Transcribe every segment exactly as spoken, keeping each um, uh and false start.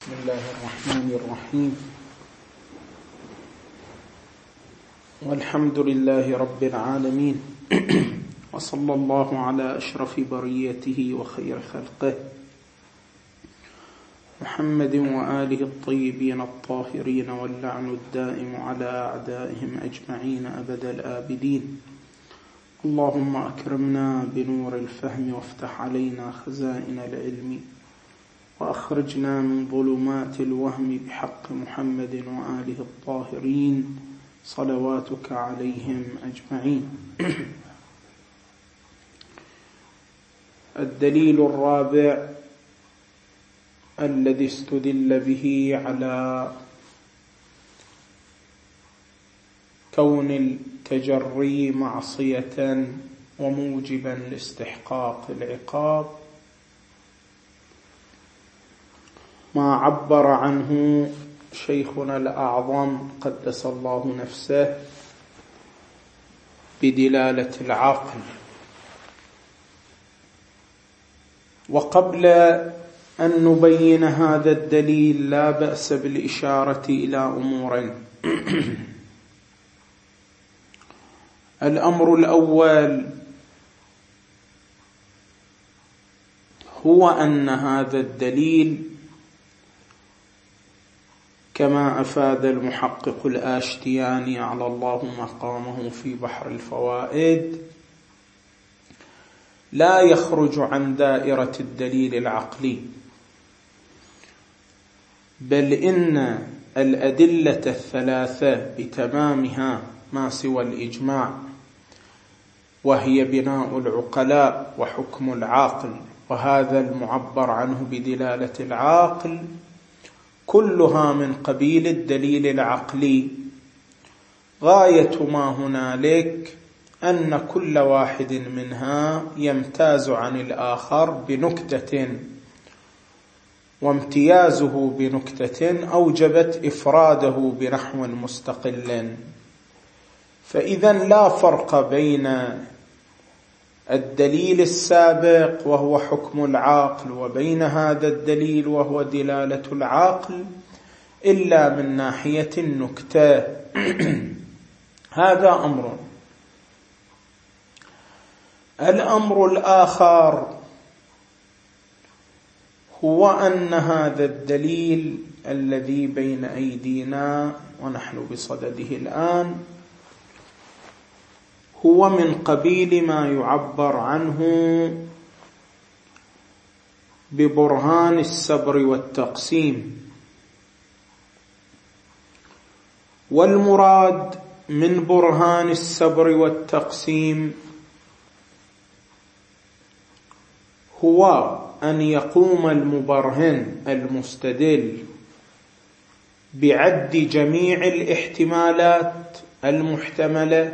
بسم الله الرحمن الرحيم. والحمد لله رب العالمين وصلى الله على أشرف بريته وخير خلقه محمد وآله الطيبين الطاهرين واللعن الدائم على أعدائهم أجمعين أبد الآبدين. اللهم أكرمنا بنور الفهم وافتح علينا خزائن العلم وأخرجنا من ظلمات الوهم بحق محمد وآله الطاهرين صلواتك عليهم أجمعين. الدليل الرابع الذي استدل به على كون التجري معصية وموجبا لاستحقاق العقاب ما عبر عنه شيخنا الأعظم قدس الله نفسه بدلالة العقل. وقبل أن نبين هذا الدليل لا بأس بالإشارة إلى أمور. الأمر الأول هو أن هذا الدليل كما أفاد المحقق الآشتياني على الله مقامه في بحر الفوائد لا يخرج عن دائرة الدليل العقلي، بل إن الأدلة الثلاثة بتمامها ما سوى الإجماع، وهي بناء العقلاء وحكم العاقل، وهذا المعبر عنه بدلالة العاقل كلها من قبيل الدليل العقلي. غاية ما هنالك أن كل واحد منها يمتاز عن الآخر بنكتة، وامتيازه بنكتة أوجبت إفراده بنحو مستقل. فإذا لا فرق بين الدليل السابق وهو حكم العقل وبين هذا الدليل وهو دلالة العقل إلا من ناحية النكتة. هذا أمر. الأمر الآخر هو أن هذا الدليل الذي بين أيدينا ونحن بصدده الآن هو من قبيل ما يعبر عنه ببرهان الصبر والتقسيم. والمراد من برهان الصبر والتقسيم هو أن يقوم المبرهن المستدل بعد جميع الاحتمالات المحتملة،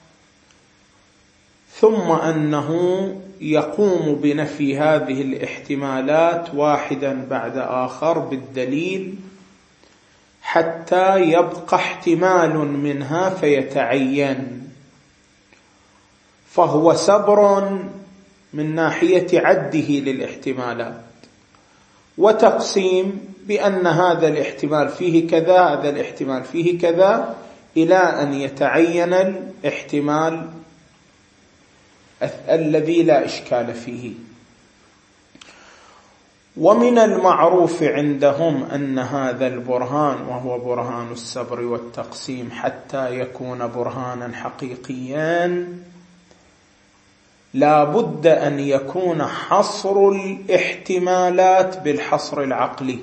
ثم أنه يقوم بنفي هذه الاحتمالات واحدا بعد آخر بالدليل حتى يبقى احتمال منها فيتعين، فهو صبر من ناحية عده للاحتمالات، وتقسيم بأن هذا الاحتمال فيه كذا، هذا الاحتمال فيه كذا، إلى أن يتعين الاحتمال الذي لا إشكال فيه. ومن المعروف عندهم أن هذا البرهان وهو برهان الصبر والتقسيم حتى يكون برهانا حقيقيا لا بد أن يكون حصر الاحتمالات بالحصر العقلي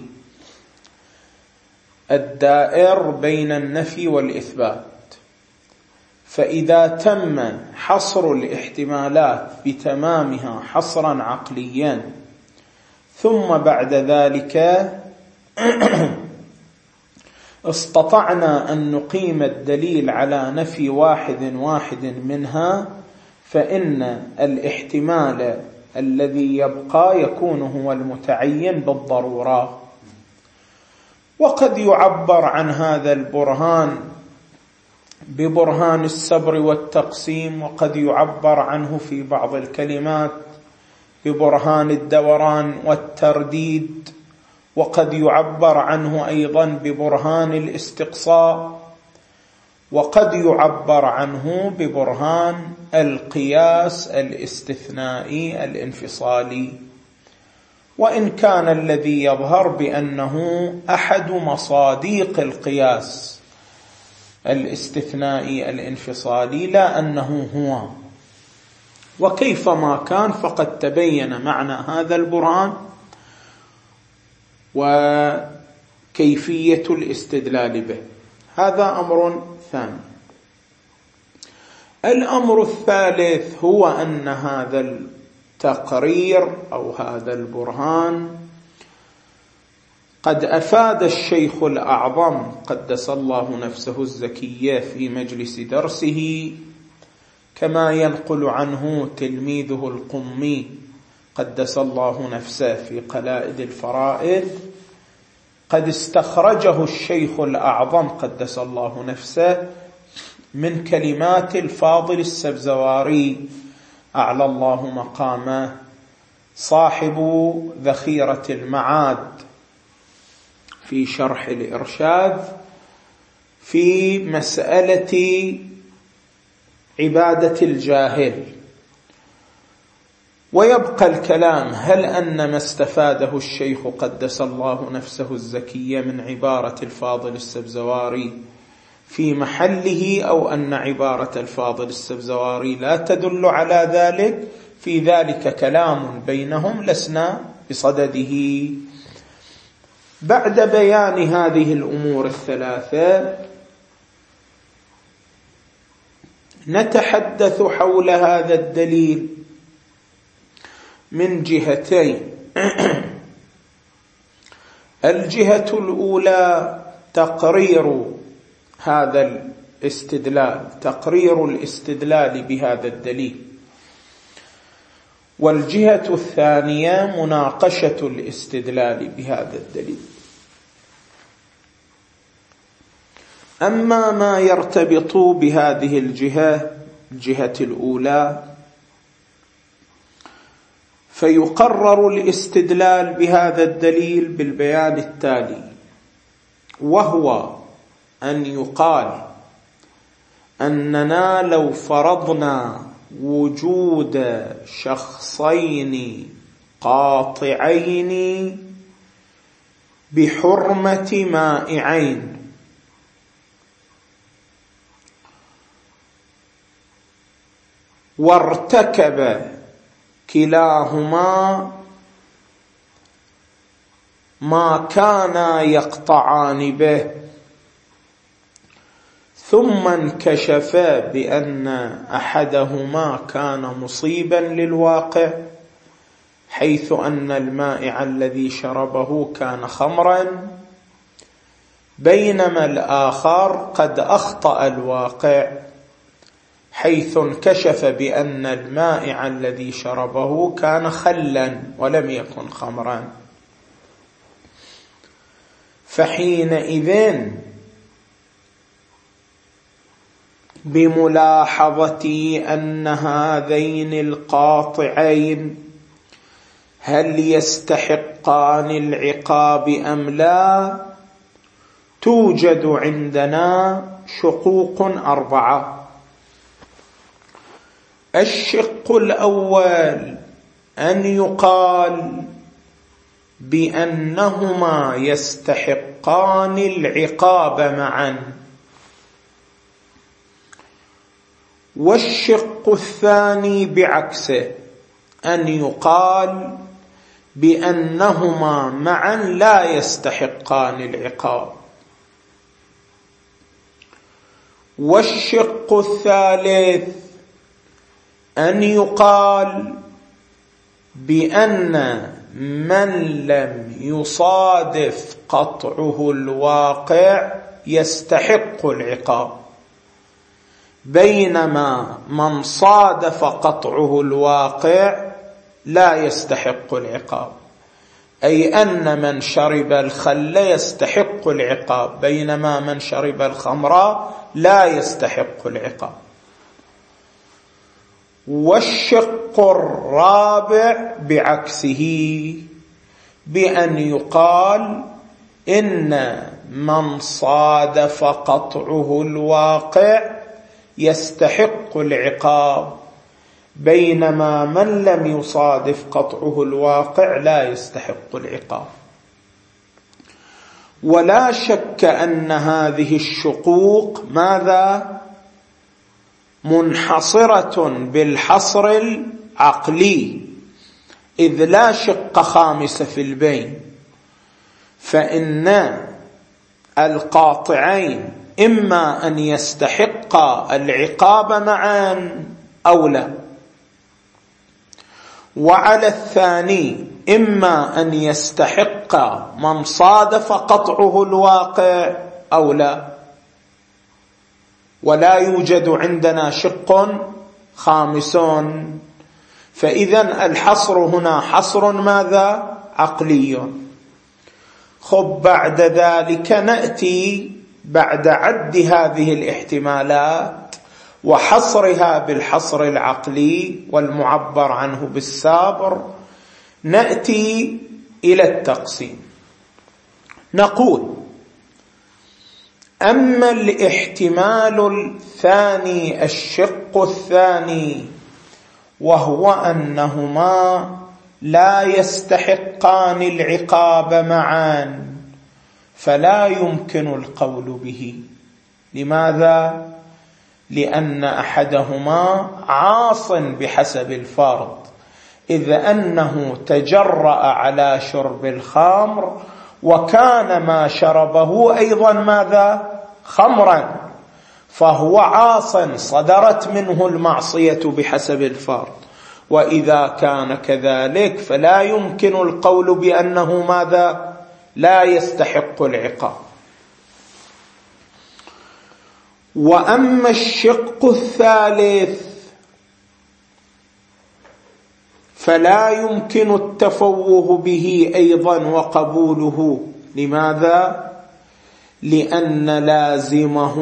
الدائر بين النفي والإثبات. فإذا تم حصر الاحتمالات بتمامها حصرا عقليا، ثم بعد ذلك استطعنا أن نقيم الدليل على نفي واحد واحد منها، فإن الاحتمال الذي يبقى يكون هو المتعين بالضرورة. وقد يعبر عن هذا البرهان ببرهان الصبر والتقسيم، وقد يعبر عنه في بعض الكلمات ببرهان الدوران والترديد، وقد يعبر عنه أيضا ببرهان الاستقصاء، وقد يعبر عنه ببرهان القياس الاستثنائي الانفصالي. وإن كان الذي يظهر بأنه أحد مصاديق القياس الاستثنائي الانفصالي لا أنه هو. وكيفما كان فقد تبين معنى هذا البرهان وكيفية الاستدلال به. هذا أمر ثاني. الأمر الثالث هو أن هذا التقرير أو هذا البرهان قد أفاد الشيخ الأعظم قدس الله نفسه الزكية في مجلس درسه، كما ينقل عنه تلميذه القمي قدس الله نفسه في قلائد الفرائد. قد استخرجه الشيخ الأعظم قدس الله نفسه من كلمات الفاضل السبزواري أعلى الله مقامه، صاحب ذخيرة المعاد في شرح الإرشاد في مسألة عبادة الجاهل. ويبقى الكلام هل أن ما استفاده الشيخ قدس الله نفسه الزكية من عبارة الفاضل السبزواري في محله، أو أن عبارة الفاضل السبزواري لا تدل على ذلك. في ذلك كلام بينهم لسنا بصدده. بعد بيان هذه الأمور الثلاثة نتحدث حول هذا الدليل من جهتين. الجهة الأولى تقرير هذا الاستدلال، تقرير الاستدلال بهذا الدليل، والجهة الثانية مناقشة الاستدلال بهذا الدليل. أما ما يرتبط بهذه الجهة، الجهة الأولى، فيقرر الاستدلال بهذا الدليل بالبيان التالي، وهو أن يقال أننا لو فرضنا وجود شخصين قاطعين بحرمة مائعين، وارتكب كلاهما ما كانا يقطعان به، ثم انكشف بأن أحدهما كان مصيبا للواقع، حيث أن المائع الذي شربه كان خمرا، بينما الآخر قد أخطأ الواقع، حيث انكشف بأن المائع الذي شربه كان خلا ولم يكن خمرا. فحينئذ بملاحظة أن هذين القاطعين هل يستحقان العقاب أم لا، توجد عندنا شقوق أربعة. الشق الأول أن يقال بأنهما يستحقان العقاب معا، والشق الثاني بعكسه أن يقال بأنهما معا لا يستحقان العقاب. والشق الثالث أن يقال بأن من لم يصادف قطعه الواقع يستحق العقاب، بينما من صادف قطعه الواقع لا يستحق العقاب، أي أن من شرب الخل يستحق العقاب، بينما من شرب الخمر لا يستحق العقاب. والشق الرابع بعكسه، بأن يقال إن من صادف قطعه الواقع يستحق العقاب، بينما من لم يصادف قطعه الواقع لا يستحق العقاب. ولا شك أن هذه الشقوق ماذا؟ منحصرة بالحصر العقلي، إذ لا شق خامس في البين، فإن القاطعين إما أن يستحقا العقاب معا أو لا، وعلى الثاني إما أن يستحق من صادف قطعه الواقع أو لا، ولا يوجد عندنا شق خامس. فإذا الحصر هنا حصر ماذا؟ عقلي. خب بعد ذلك نأتي بعد عد هذه الاحتمالات وحصرها بالحصر العقلي والمعبر عنه بالسابر، نأتي إلى التقسيم. نقول: أما الاحتمال الثاني، الشق الثاني، وهو أنهما لا يستحقان العقاب معا، فلا يمكن القول به. لماذا؟ لأن أحدهما عاص بحسب الفرض، إذ أنه تجرأ على شرب الخمر وكان ما شربه أيضا ماذا؟ خمرا، فهو عاص صدرت منه المعصية بحسب الفرض. وإذا كان كذلك فلا يمكن القول بأنه ماذا؟ لا يستحق العقاب. وأما الشق الثالث فلا يمكن التفوه به أيضا وقبوله. لماذا؟ لأن لازمه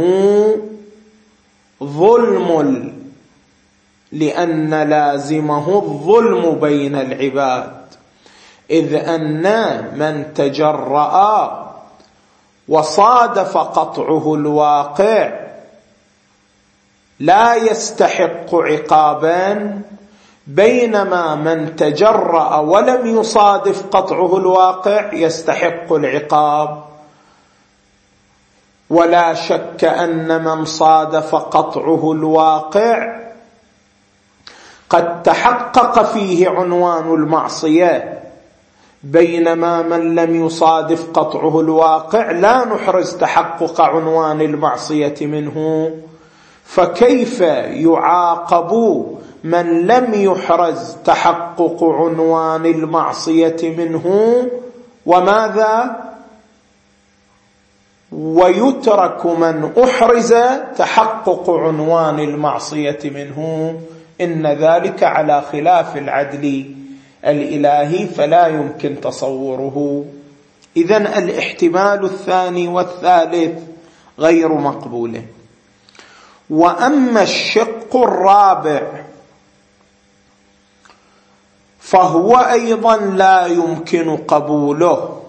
ظلم لأن لازمه الظلم بين العباد، إذ أن من تجرأ وصادف قطعه الواقع لا يستحق عقابا، بينما من تجرأ ولم يصادف قطعه الواقع يستحق العقاب. ولا شك أن من صادف قطعه الواقع قد تحقق فيه عنوان المعصية، بينما من لم يصادف قطعه الواقع لا نحرز تحقق عنوان المعصية منه. فكيف يعاقب من لم يحرز تحقق عنوان المعصية منه وماذا؟ ويترك من أحرز تحقق عنوان المعصية منه؟ إن ذلك على خلاف العدل الإلهي، فلا يمكن تصوره. إذن الاحتمال الثاني والثالث غير مقبول. وأما الشق الرابع فهو أيضا لا يمكن قبوله،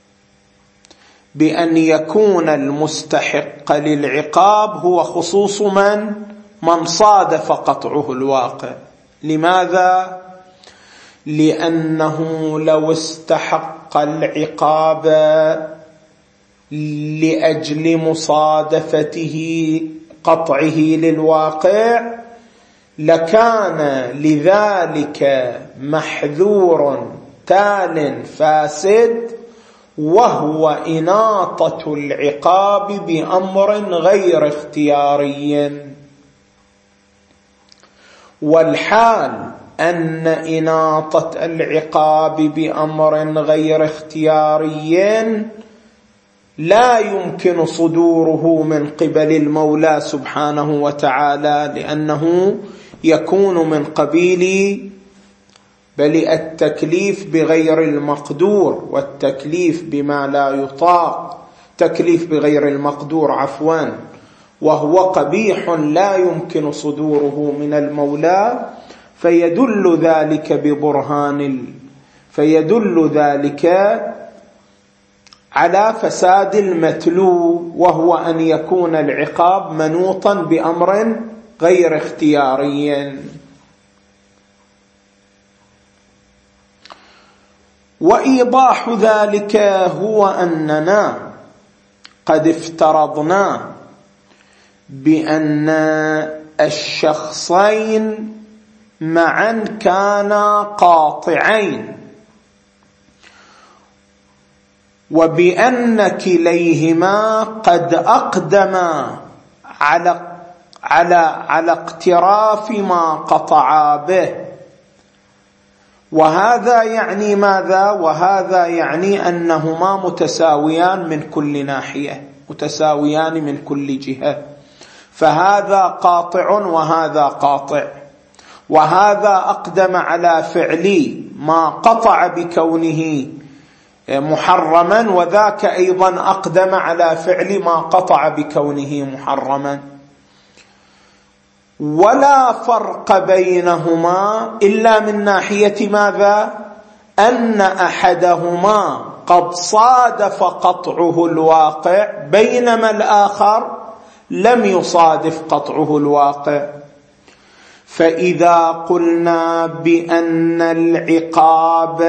بأن يكون المستحق للعقاب هو خصوص من من صادف قطعه الواقع. لماذا؟ لأنه لو استحق العقاب لأجل مصادفته قطعه للواقع لكان لذلك محذور تال فاسد، وهو إناطة العقاب بأمر غير اختياري. والحال أن إناطة العقاب بأمر غير اختياري لا يمكن صدوره من قبل المولى سبحانه وتعالى، لأنه يكون من قبيل بل التكليف بغير المقدور، والتكليف بما لا يطاق، تكليف بغير المقدور عفوا، وهو قبيح لا يمكن صدوره من المولى. فيدل ذلك ببرهان فيدل ذلك على فساد المتلو، وهو أن يكون العقاب منوطا بأمر غير اختياري. وإيضاح ذلك هو أننا قد افترضنا بأن الشخصين معا كانا قاطعين، وبأن كليهما قد أقدما على على على اقتراف ما قطعا به. وهذا يعني ماذا؟ وهذا يعني أنهما متساويان من كل ناحية، متساويان من كل جهة، فهذا قاطع وهذا قاطع، وهذا أقدم على فعل ما قطع بكونه محرما، وذاك أيضا أقدم على فعل ما قطع بكونه محرما، ولا فرق بينهما إلا من ناحية ماذا؟ أن أحدهما قد صادف قطعه الواقع، بينما الآخر لم يصادف قطعه الواقع. فإذا قلنا بأن العقاب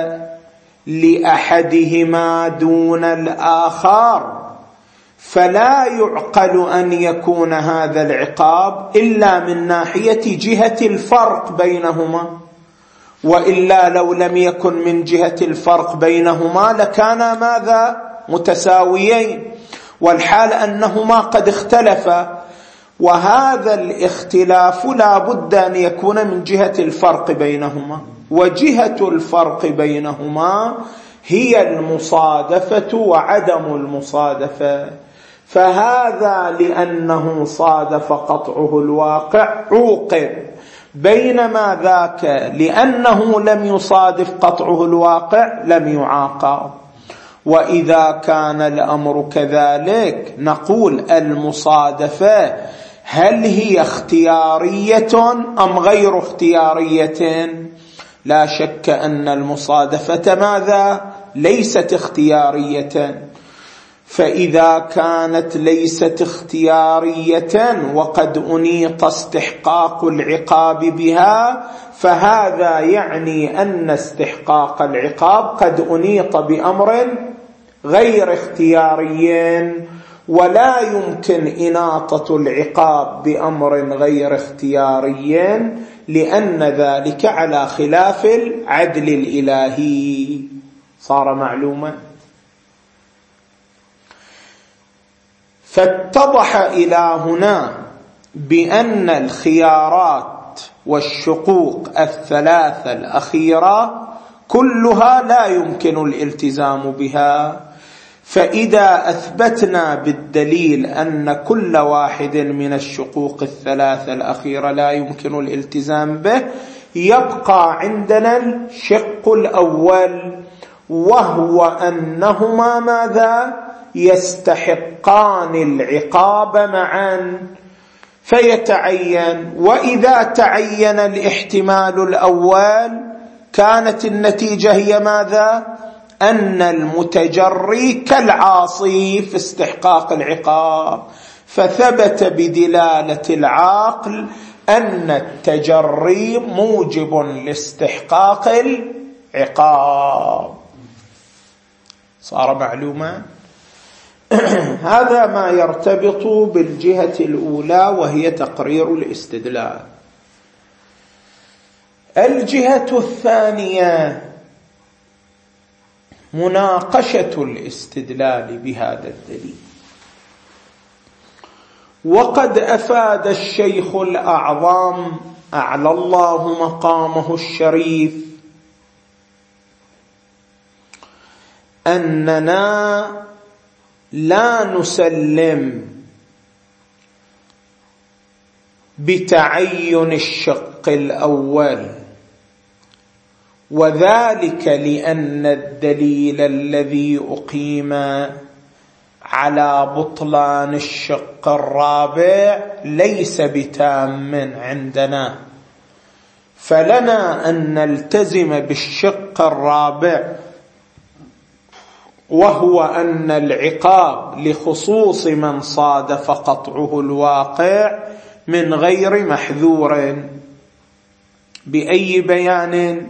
لأحدهما دون الآخر، فلا يعقل أن يكون هذا العقاب إلا من ناحية جهة الفرق بينهما، وإلا لو لم يكن من جهة الفرق بينهما لكانا ماذا؟ متساويين، والحال أنهما قد اختلفا، وهذا الاختلاف لا بد أن يكون من جهة الفرق بينهما، وجهة الفرق بينهما هي المصادفة وعدم المصادفة. فهذا لأنه صادف قطعه الواقع عوقب، بينما ذاك لأنه لم يصادف قطعه الواقع لم يعاقب. وإذا كان الأمر كذلك نقول المصادفة هل هي اختيارية أم غير اختيارية؟ لا شك أن المصادفة ماذا؟ ليست اختيارية. فإذا كانت ليست اختيارية وقد أنيط استحقاق العقاب بها، فهذا يعني أن استحقاق العقاب قد أنيط بأمر غير اختياري، ولا يمكن إناطة العقاب بأمر غير اختياري، لأن ذلك على خلاف العدل الإلهي. صار معلومة؟ فاتضح إلى هنا بأن الخيارات والشقوق الثلاثة الأخيرة كلها لا يمكن الالتزام بها. فإذا أثبتنا بالدليل أن كل واحد من الشقوق الثلاثة الأخيرة لا يمكن الالتزام به، يبقى عندنا الشق الأول، وهو أنهما ماذا؟ يستحقان العقاب معا، فيتعين. وإذا تعين الاحتمال الأول كانت النتيجة هي ماذا؟ أن المتجري كالعاصي في استحقاق العقاب، فثبت بدلالة العقل أن التجري موجب لاستحقاق العقاب. صار معلومة؟ هذا ما يرتبط بالجهة الأولى وهي تقرير الاستدلال. الجهة الثانية مناقشة الاستدلال بهذا الدليل. وقد أفاد الشيخ الأعظم أعلى الله مقامه الشريف أننا لا نسلم بتعين الشق الأول، وذلك لأن الدليل الذي أقيم على بطلان الشق الرابع ليس بتام عندنا، فلنا أن نلتزم بالشق الرابع، وهو أن العقاب لخصوص من صادف قطعه الواقع من غير محذور. بأي بيان؟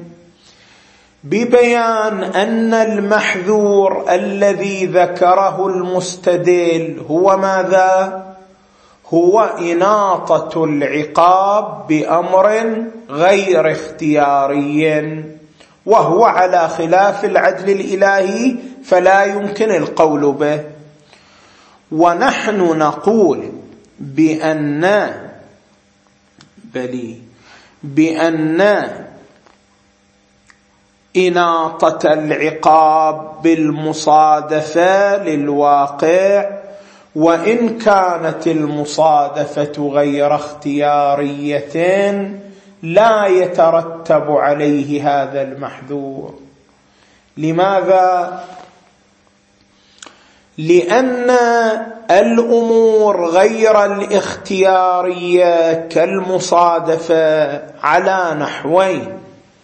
ببيان أن المحذور الذي ذكره المستدل هو ماذا؟ هو إناطة العقاب بأمر غير اختياري، وهو على خلاف العدل الإلهي فلا يمكن القول به. ونحن نقول بأن بلي بأن إناطة العقاب بالمصادفة للواقع، وإن كانت المصادفة غير اختيارية، لا يترتب عليه هذا المحذور. لماذا؟ لأن الأمور غير الاختيارية كالمصادفة على نحوين.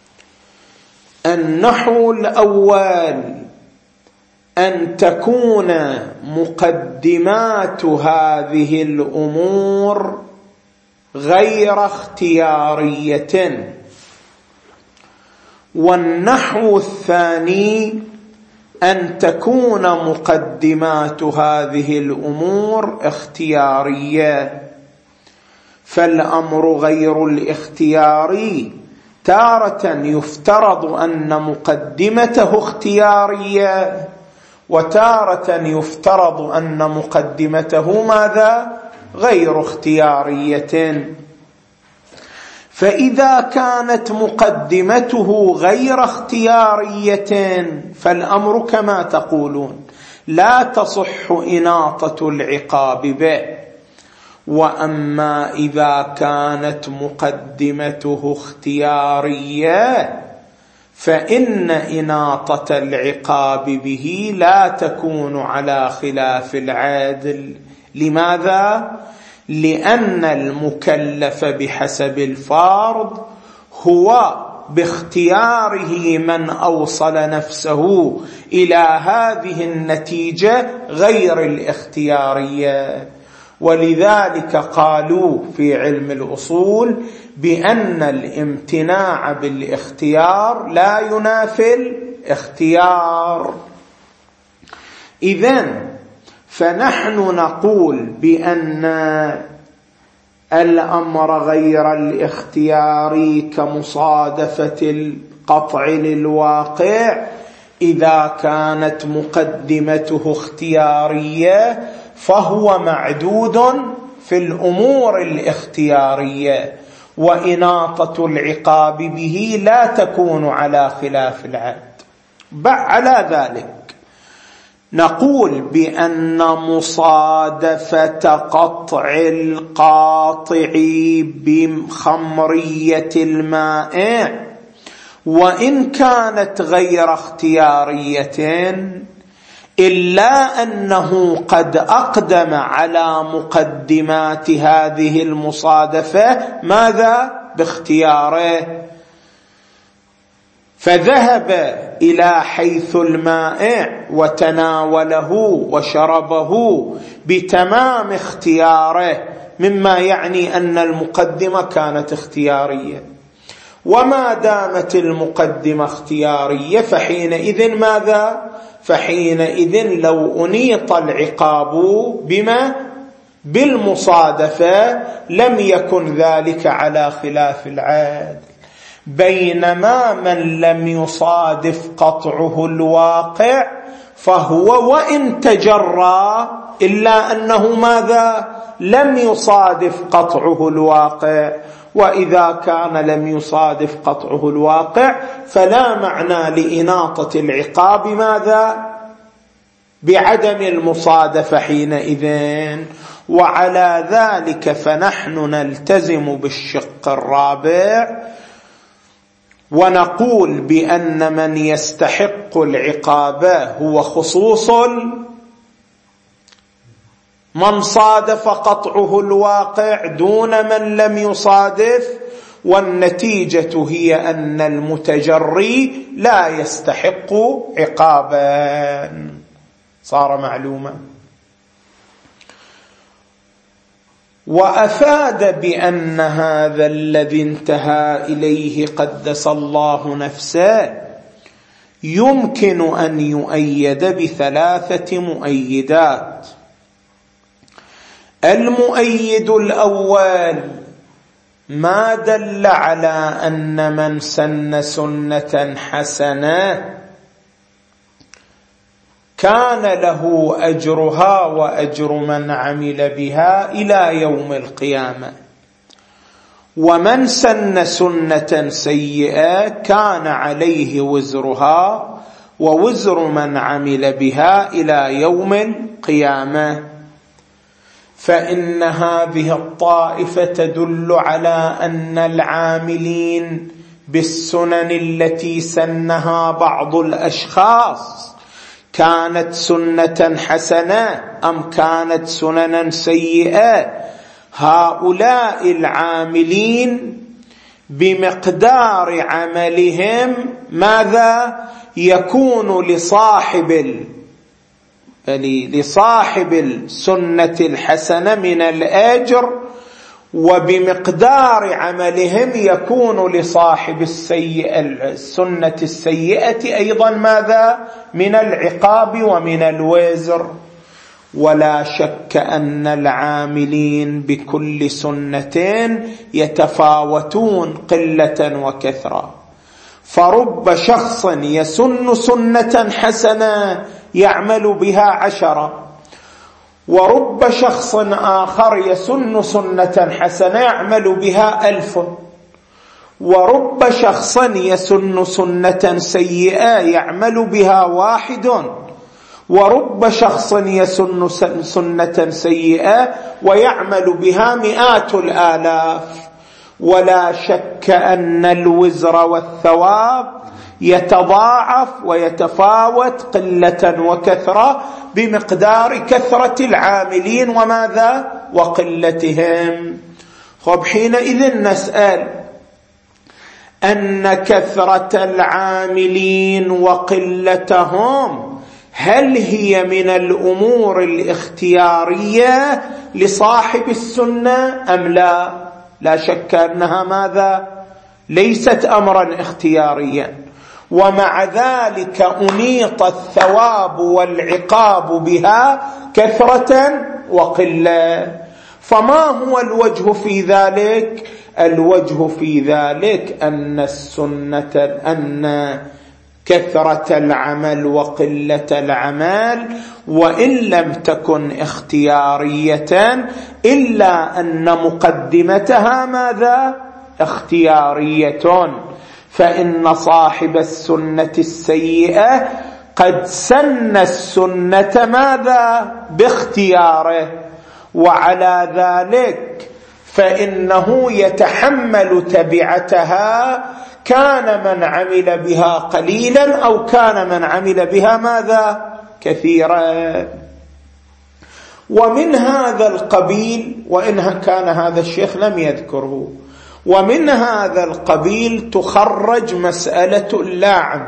النحو الأول أن تكون مقدمات هذه الأمور غير اختيارية، والنحو الثاني أن تكون مقدمات هذه الأمور اختيارية. فالأمر غير الاختياري تارة يفترض أن مقدمته اختيارية، وتارة يفترض أن مقدمته ماذا؟ غير اختيارية. فإذا كانت مقدمته غير اختيارية فالأمر كما تقولون لا تصح إناطة العقاب به. وأما إذا كانت مقدمته اختيارية فإن إناطة العقاب به لا تكون على خلاف العدل. لماذا؟ لأن المكلف بحسب الفرض هو باختياره من أوصل نفسه إلى هذه النتيجة غير الاختيارية. ولذلك قالوا في علم الأصول بأن الامتناع بالاختيار لا ينافي الاختيار. إذن فنحن نقول بأن الأمر غير الاختياري كمصادفة القطع للواقع إذا كانت مقدمته اختيارية فهو معدود في الأمور الاختيارية، وإناطة العقاب به لا تكون على خلاف العدل. على ذلك نقول بأن مصادفة قطع القاطع بخمرية المائع وإن كانت غير اختيارية إلا أنه قد أقدم على مقدمات هذه المصادفة ماذا؟ باختياره، فذهب إلى حيث المائع وتناوله وشربه بتمام اختياره، مما يعني أن المقدمة كانت اختيارية. وما دامت المقدمة اختيارية فحينئذ ماذا؟ فحينئذ لو أنيط العقاب بما؟ بالمصادفة لم يكن ذلك على خلاف العدل. بينما من لم يصادف قطعه الواقع فهو وإن تجرى إلا أنه ماذا؟ لم يصادف قطعه الواقع. وإذا كان لم يصادف قطعه الواقع فلا معنى لإناطة العقاب ماذا؟ بعدم المصادفة حينئذ. وعلى ذلك فنحن نلتزم بالشق الرابع ونقول بأن من يستحق العقاب هو خصوص من صادف قطعه الواقع دون من لم يصادف، والنتيجة هي أن المتجري لا يستحق عقابا. صار معلوما. وأفاد بأن هذا الذي انتهى إليه قدس الله نفسه يمكن أن يؤيد بثلاثة مؤيدات. المؤيد الأول ما دل على أن من سن سنة حسنة كان له أجرها وأجر من عمل بها إلى يوم القيامة، ومن سن سنة سيئة كان عليه وزرها ووزر من عمل بها إلى يوم القيامة. فإن هذه الطائفة تدل على أن العاملين بالسنن التي سنها بعض الأشخاص كانت سنة حسنة أم كانت سننا سيئة، هؤلاء العاملين بمقدار عملهم ماذا يكون لصاحب ال... لصاحب السنة الحسنة من الأجر، وبمقدار عملهم يكون لصاحب السيئة السنة السيئة أيضا ماذا من العقاب ومن الوزر. ولا شك أن العاملين بكل سنة يتفاوتون قلة وكثرة، فرب شخص يسن سنة حسنة يعمل بها عشرة، ورب شخص آخر يسن سنة حسنة يعمل بها ألف، ورب شخص يسن سنة سيئة يعمل بها واحد، ورب شخص يسن سنة سيئة ويعمل بها مئات الآلاف. ولا شك أن الوزر والثواب يتضاعف ويتفاوت قلة وكثرة بمقدار كثرة العاملين وماذا وقلتهم. خب حينئذ نسأل أن كثرة العاملين وقلتهم هل هي من الأمور الاختيارية لصاحب السنة أم لا؟ لا شك أنها ماذا ليست أمرا اختياريا، ومع ذلك أنيط الثواب والعقاب بها كثرة وقلة. فما هو الوجه في ذلك؟ الوجه في ذلك أن السنة أن كثرة العمل وقلة العمل وإن لم تكن اختيارية إلا أن مقدمتها ماذا اختيارية. فإن صاحب السنة السيئة قد سن السنة ماذا باختياره، وعلى ذلك فإنه يتحمل تبعتها كان من عمل بها قليلا أو كان من عمل بها ماذا كثيرا. ومن هذا القبيل، وإن كان هذا الشيخ لم يذكره، ومن هذا القبيل تخرج مسألة اللعن.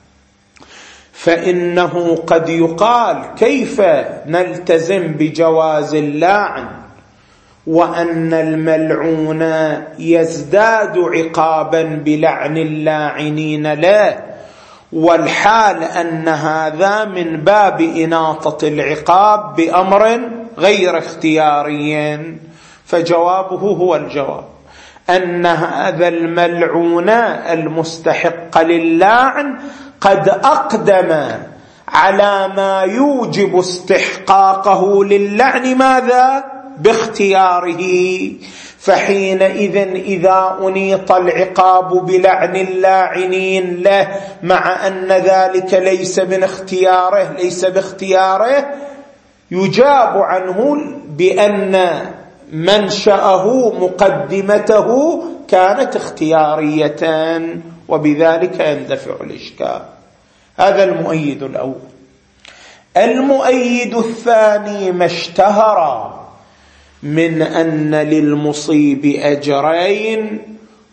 فإنه قد يقال كيف نلتزم بجواز اللعن وأن الملعون يزداد عقابا بلعن اللاعنين له، والحال أن هذا من باب إناطة العقاب بأمر غير اختياري. فجوابه هو الجواب أن هذا الملعون المستحق للعن قد أقدم على ما يوجب استحقاقه للعن ماذا باختياره. فحينئذ إذا أنيط العقاب بلعن اللاعنين له مع أن ذلك ليس من اختياره ليس باختياره يجاب عنه بأن منشأه مقدمته كانت اختيارية، وبذلك يندفع الإشكال. هذا المؤيد الأول. المؤيد الثاني ما اشتهر من أن للمصيب أجرين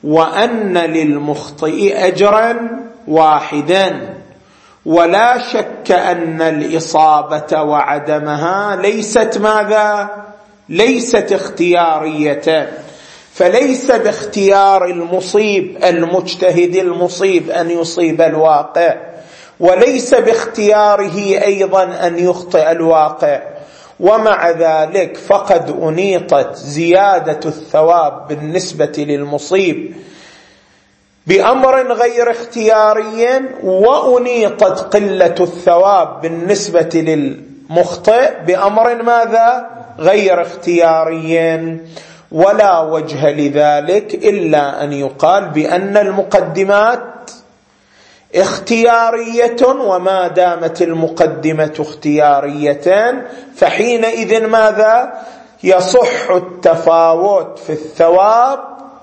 وأن للمخطئ أجرا واحدا، ولا شك أن الإصابة وعدمها ليست ماذا؟ ليست اختيارية، فليس باختيار المصيب المجتهد المصيب أن يصيب الواقع، وليس باختياره أيضا أن يخطئ الواقع، ومع ذلك فقد أنيطت زيادة الثواب بالنسبة للمصيب بأمر غير اختياري، وأنيطت قلة الثواب بالنسبة للمخطئ بأمر ماذا؟ غير اختياري. ولا وجه لذلك إلا أن يقال بأن المقدمات اختيارية، وما دامت المقدمة اختيارية فحينئذ ماذا؟ يصح التفاوت في الثواب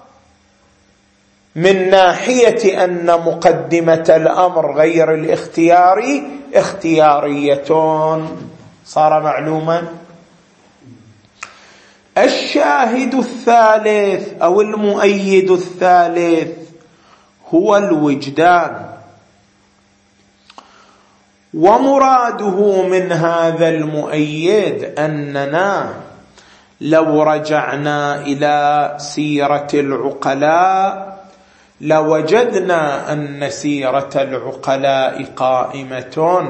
من ناحية أن مقدمة الأمر غير الاختياري اختيارية. صار معلوما؟ الشاهد الثالث أو المؤيد الثالث هو الوجدان، ومراده من هذا المؤيد أننا لو رجعنا إلى سيرة العقلاء لوجدنا أن سيرة العقلاء قائمة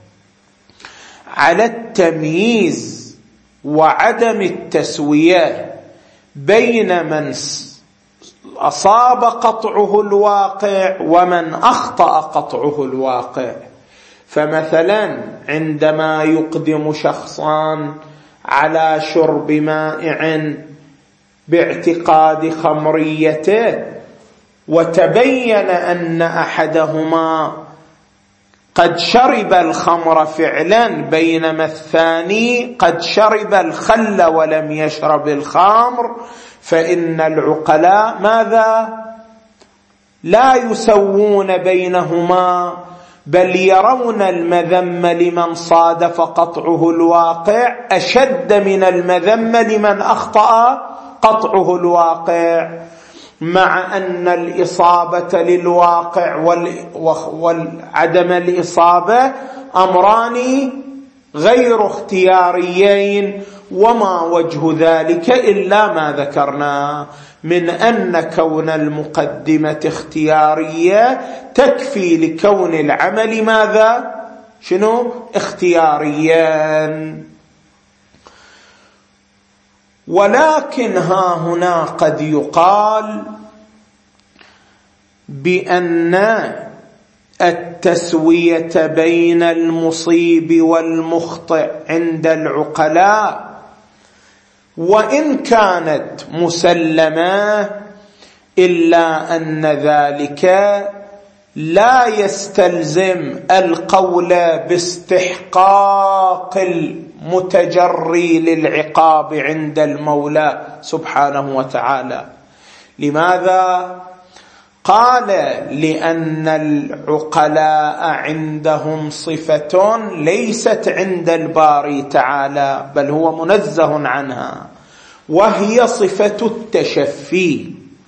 على التمييز وعدم التسوية بين من أصاب قطعه الواقع ومن أخطأ قطعه الواقع. فمثلا عندما يقدم شخصان على شرب مائع باعتقاد خمريته وتبين أن أحدهما قد شرب الخمر فعلا بينما الثاني قد شرب الخل ولم يشرب الخمر، فإن العقلاء ماذا؟ لا يسوون بينهما، بل يرون المذم لمن صادف قطعه الواقع أشد من المذم لمن أخطأ قطعه الواقع، مع أن الإصابة للواقع والعدم الإصابة أمران غير اختياريين. وما وجه ذلك إلا ما ذكرنا من أن كون المقدمة اختيارية تكفي لكون العمل ماذا؟ شنو؟ اختياريا. ولكن ها هنا قد يقال بأن التسوية بين المصيب والمخطئ عند العقلاء وإن كانت مسلمة إلا أن ذلك لا يستلزم القول باستحقاق المتجري للعقاب عند المولى سبحانه وتعالى. لماذا؟ قال لأن العقلاء عندهم صفة ليست عند الباري تعالى بل هو منزه عنها، وهي صفة التشفي.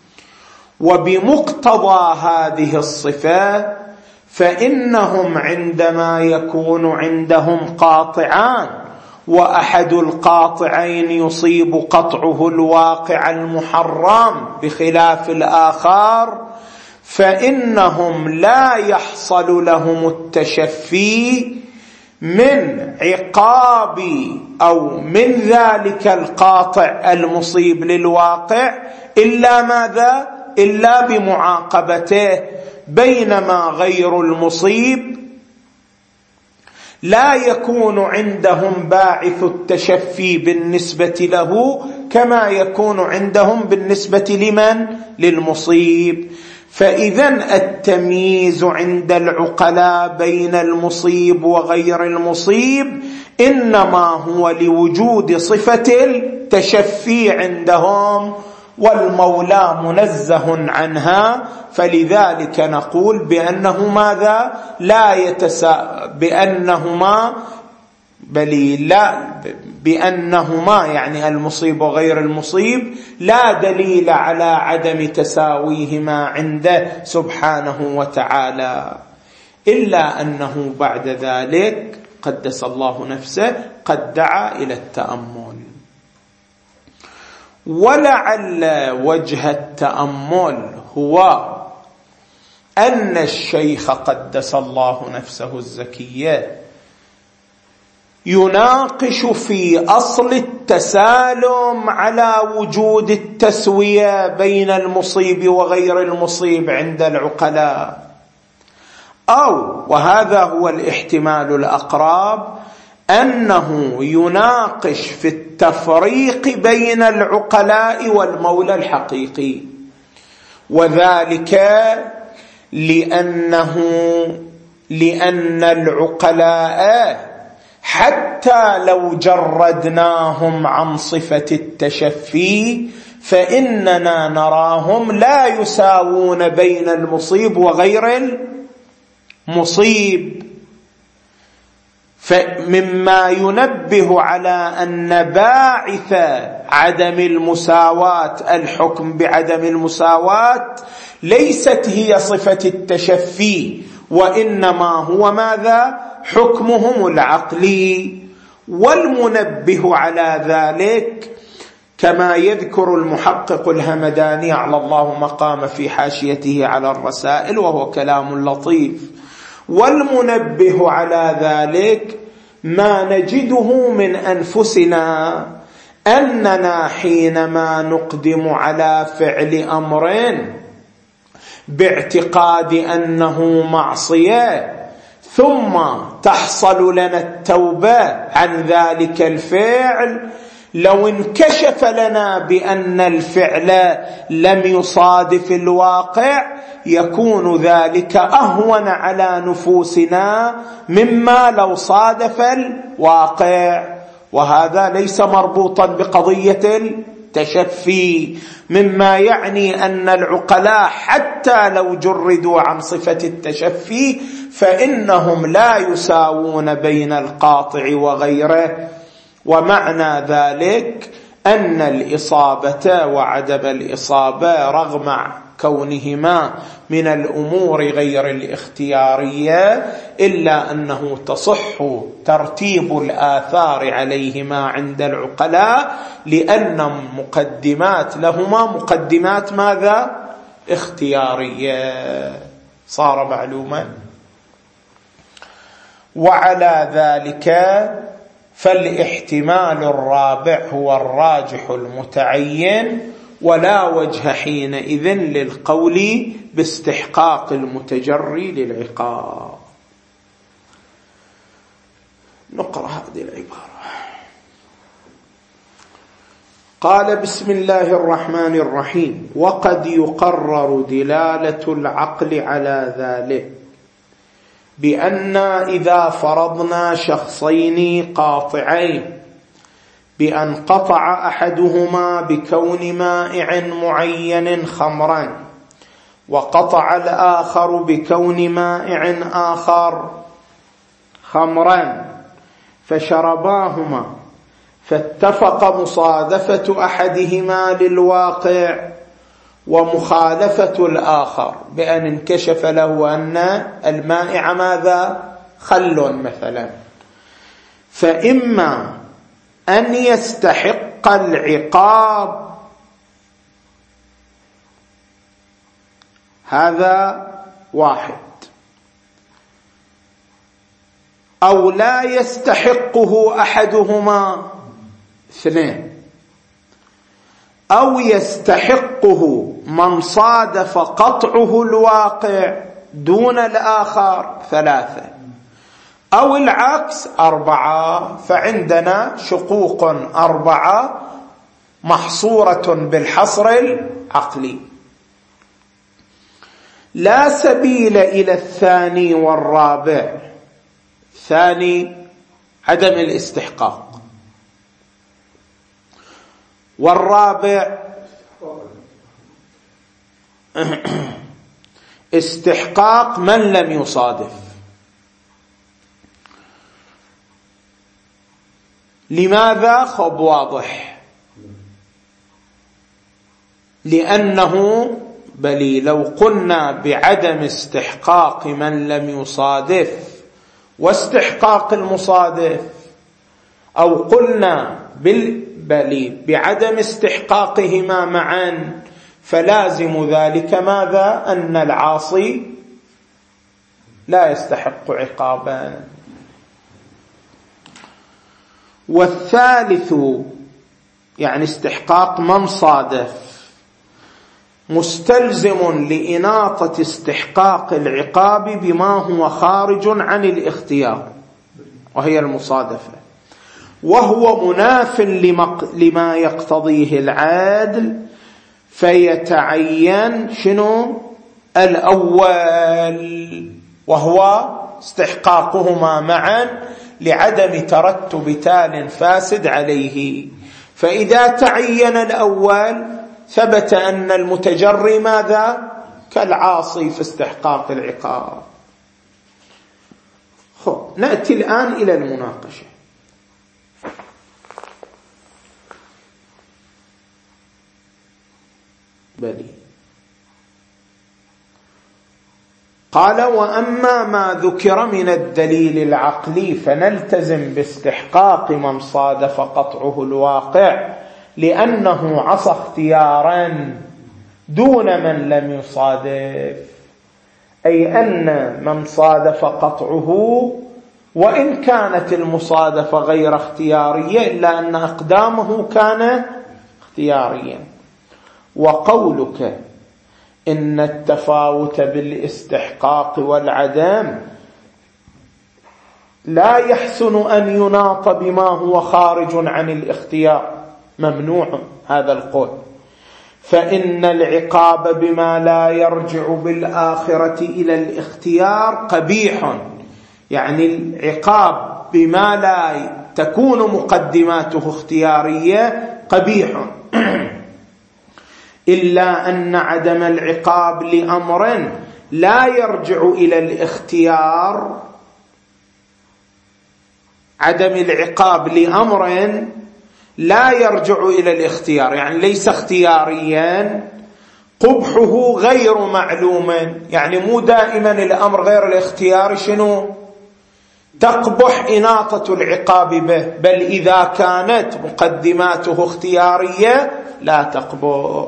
وبمقتضى هذه الصفة فإنهم عندما يكون عندهم قاطعان وأحد القاطعين يصيب قطعه الواقع المحرم بخلاف الآخر، فإنهم لا يحصل لهم التشفي من عقاب أو من ذلك القاطع المصيب للواقع إلا ماذا؟ إلا بمعاقبته، بينما غير المصيب لا يكون عندهم باعث التشفي بالنسبة له كما يكون عندهم بالنسبة لمن؟ للمصيب. فإذا التمييز عند العقلاء بين المصيب وغير المصيب إنما هو لوجود صفة التشفي عندهم، والمولى منزه عنها، فلذلك نقول بأنه ماذا؟ لا يتسا بأنهما بل لا بأنهما يعني المصيب وغير المصيب لا دليل على عدم تساويهما عنده سبحانه وتعالى، إلا أنه بعد ذلك قدس الله نفسه قد دعا إلى التأمل. ولعل وجه التأمل هو أن الشيخ قدس الله نفسه الزكية يناقش في أصل التسالم على وجود التسوية بين المصيب وغير المصيب عند العقلاء، أو وهذا هو الاحتمال الأقرب أنه يناقش في التفريق بين العقلاء والمولى الحقيقي، وذلك لأنه لأن العقلاء حتى لو جردناهم عن صفة التشفي فإننا نراهم لا يساوون بين المصيب وغير المصيب، فمما ينبه على أن باعث عدم المساواة الحكم بعدم المساواة ليست هي صفة التشفي، وإنما هو ماذا؟ حكمهم العقلي. والمنبه على ذلك كما يذكر المحقق الهمداني على الله مقام في حاشيته على الرسائل، وهو كلام لطيف، والمنبه على ذلك ما نجده من أنفسنا أننا حينما نقدم على فعل أمر باعتقاد أنه معصية ثم تحصل لنا التوبة عن ذلك الفعل، لو انكشف لنا بأن الفعل لم يصادف الواقع يكون ذلك أهون على نفوسنا مما لو صادف الواقع، وهذا ليس مربوطا بقضية التشفي، مما يعني أن العقلاء حتى لو جردوا عن صفة التشفي فإنهم لا يساوون بين القاطع وغيره. ومعنى ذلك أن الإصابة وعدم الإصابة رغم كونهما من الأمور غير الاختيارية إلا أنه تصح ترتيب الآثار عليهما عند العقلاء، لأن مقدمات لهما مقدمات ماذا؟ اختيارية. صار معلوما. وعلى ذلك فالاحتمال الرابع هو الراجح المتعين، ولا وجه حينئذ للقول باستحقاق المتجري للعقاب. نقرأ هذه العبارة. قال: بسم الله الرحمن الرحيم. وقد يقرر دلالة العقل على ذلك بأن إذا فرضنا شخصين قاطعين بأن قطع أحدهما بكون مائع معين خمرا، وقطع الآخر بكون مائع آخر خمرا، فشرباهما فاتفق مصادفة أحدهما للواقع ومخالفة الآخر بأن انكشف له أن المائع ماذا؟ خل مثلا، فإما أن يستحق العقاب، هذا واحد، أو لا يستحقه أحدهما، اثنين، أو يستحقه من صادف قطعه الواقع دون الآخر، ثلاثة، أو العكس، أربعة. فعندنا شقوق أربعة محصورة بالحصر العقلي. لا سبيل إلى الثاني والرابع. ثاني عدم الاستحقاق، والرابع استحقاق من لم يصادف. لماذا؟ خب واضح، لأنه بل لو قلنا بعدم استحقاق من لم يصادف واستحقاق المصادف، أو قلنا بل بعدم استحقاقهما معا، فلازم ذلك ماذا؟ أن العاصي لا يستحق عقابا. والثالث يعني استحقاق من صادف مستلزم لإناطة استحقاق العقاب بما هو خارج عن الاختيار، وهي المصادفة، وهو مناف لما يقتضيه العدل، فيتعين شنو؟ الأول، وهو استحقاقهما معا لعدم ترتب تال فاسد عليه. فإذا تعين الأول ثبت أن المتجري ماذا؟ كالعاصي في استحقاق العقاب. خب نأتي الآن إلى المناقشة. بلي قال: وأما ما ذكر من الدليل العقلي فنلتزم باستحقاق من صادف قطعه الواقع، لأنه عصى اختيارا دون من لم يصادف، أي أن من صادف قطعه وإن كانت المصادفة غير اختيارية إلا أن أقدامه كان اختياريا. وقولك إن التفاوت بالاستحقاق والعدم لا يحسن أن يناط بما هو خارج عن الاختيار، ممنوع هذا القول، فإن العقاب بما لا يرجع بالآخرة إلى الاختيار قبيح، يعني العقاب بما لا تكون مقدماته اختيارية قبيح، إلا أن عدم العقاب لأمر لا يرجع إلى الاختيار، عدم العقاب لأمر لا يرجع إلى الاختيار يعني ليس اختياريا، قبحه غير معلوم، يعني مو دائما الأمر غير الاختيار شنو تقبح إناطة العقاب به، بل إذا كانت مقدماته اختيارية لا تقبح.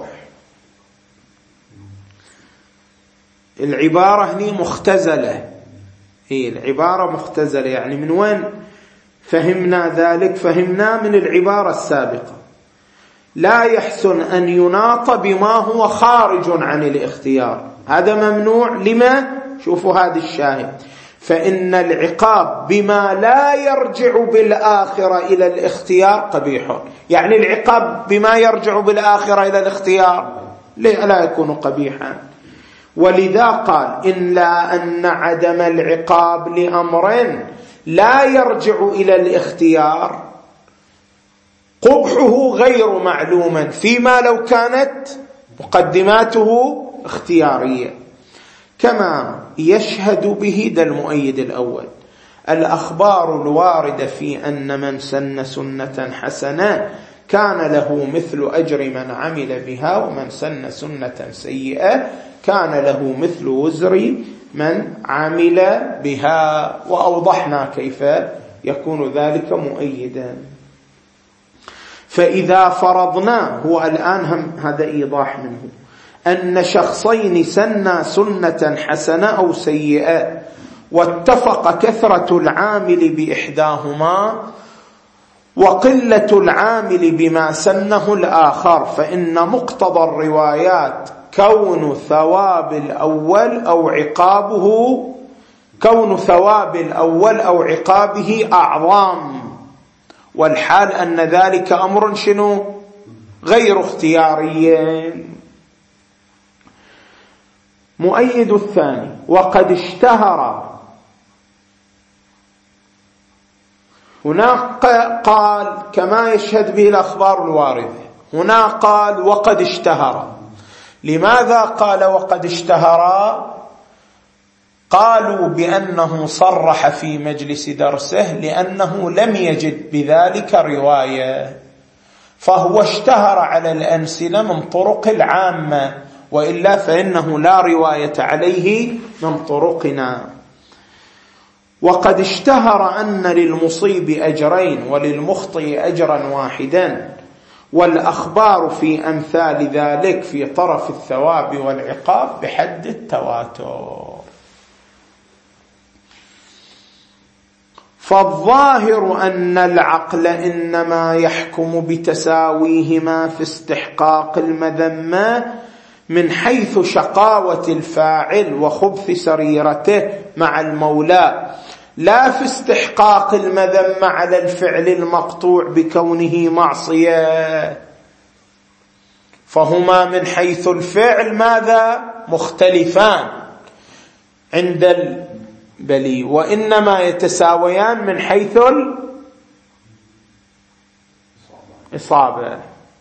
العبارة هنا مختزلة، هي العبارة مختزلة، يعني من وين فهمنا ذلك؟ فهمنا من العبارة السابقة: لا يحسن أن يناط بما هو خارج عن الاختيار، هذا ممنوع. لما؟ شوفوا هذا الشاهد: فإن العقاب بما لا يرجع بالآخرة إلى الاختيار قبيح، يعني العقاب بما يرجع بالآخرة إلى الاختيار لا يكون قبيحا. ولذا قال: إلا أن عدم العقاب لأمر لا يرجع إلى الاختيار قبحه غير معلوما، فيما لو كانت مقدماته اختيارية، كما يشهد به ده المؤيد الأول الأخبار الواردة في أن من سن سنة حسنة كان له مثل أجر من عمل بها، ومن سن سنة سيئة كان له مثل وزر من عمل بها. وأوضحنا كيف يكون ذلك مؤيدا. فإذا فرضنا، هو الآن هم هذا إيضاح منه، أن شخصين سنا سنة حسنة أو سيئة واتفق كثرة العامل بإحداهما وقلة العامل بما سنه الآخر، فإن مقتضى الروايات كون ثواب الأول أو عقابه كون ثواب الأول أو عقابه أعظم، والحال أن ذلك أمر شنو غير اختياري. مؤيد الثاني: وقد اشتهر، هناك قال كما يشهد به الأخبار الواردة، هنا قال وقد اشتهر. لماذا قال وقد اشتهر؟ قالوا بأنه صرح في مجلس درسه لأنه لم يجد بذلك رواية، فهو اشتهر على الألسنة من طرق العامة، وإلا فإنه لا رواية عليه من طرقنا. وقد اشتهر أن للمصيب أجرين وللمخطئ أجرا واحدا، والأخبار في أمثال ذلك في طرف الثواب والعقاب بحد التواتر. فالظاهر أن العقل إنما يحكم بتساويهما في استحقاق المذمة من حيث شقاوة الفاعل وخبث سريرته مع المولى، لا في استحقاق المذمة على الفعل المقطوع بكونه معصية، فهما من حيث الفعل ماذا؟ مختلفان عند البلي، وإنما يتساويان من حيث الإصابة.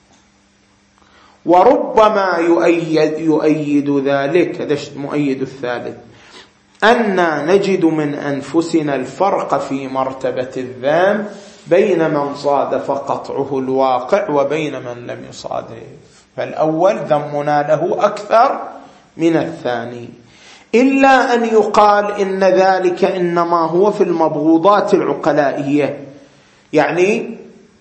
وربما يؤيد, يؤيد ذلك، هذا مؤيد الثالث، أن نجد من أنفسنا الفرق في مرتبة الذم بين من صادف قطعه الواقع وبين من لم يصادف، فالأول ذمنا له أكثر من الثاني، إلا أن يقال إن ذلك إنما هو في المبغوضات العقلائية، يعني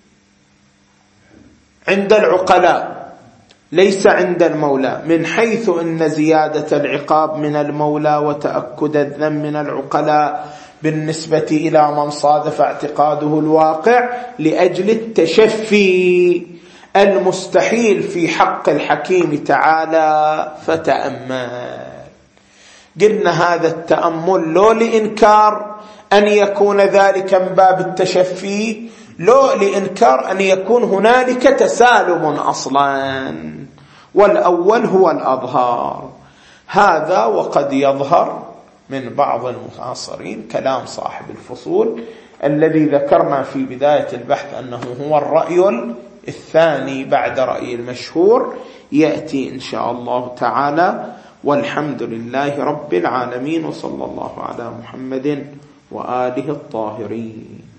عند العقلاء ليس عند المولى، من حيث أن زيادة العقاب من المولى وتأكد الذم من العقلاء بالنسبة إلى من صادف اعتقاده الواقع لأجل التشفي المستحيل في حق الحكيم تعالى. فتأمل، قلنا هذا التأمل لو لإنكار أن يكون ذلك من باب التشفي، لو لإنكار أن يكون هنالك تسالم أصلا، والأول هو الأظهار هذا. وقد يظهر من بعض المعاصرين كلام صاحب الفصول الذي ذكرنا في بداية البحث أنه هو الرأي الثاني بعد رأي المشهور، يأتي إن شاء الله تعالى، والحمد لله رب العالمين، وصلى الله على محمد وآله الطاهرين.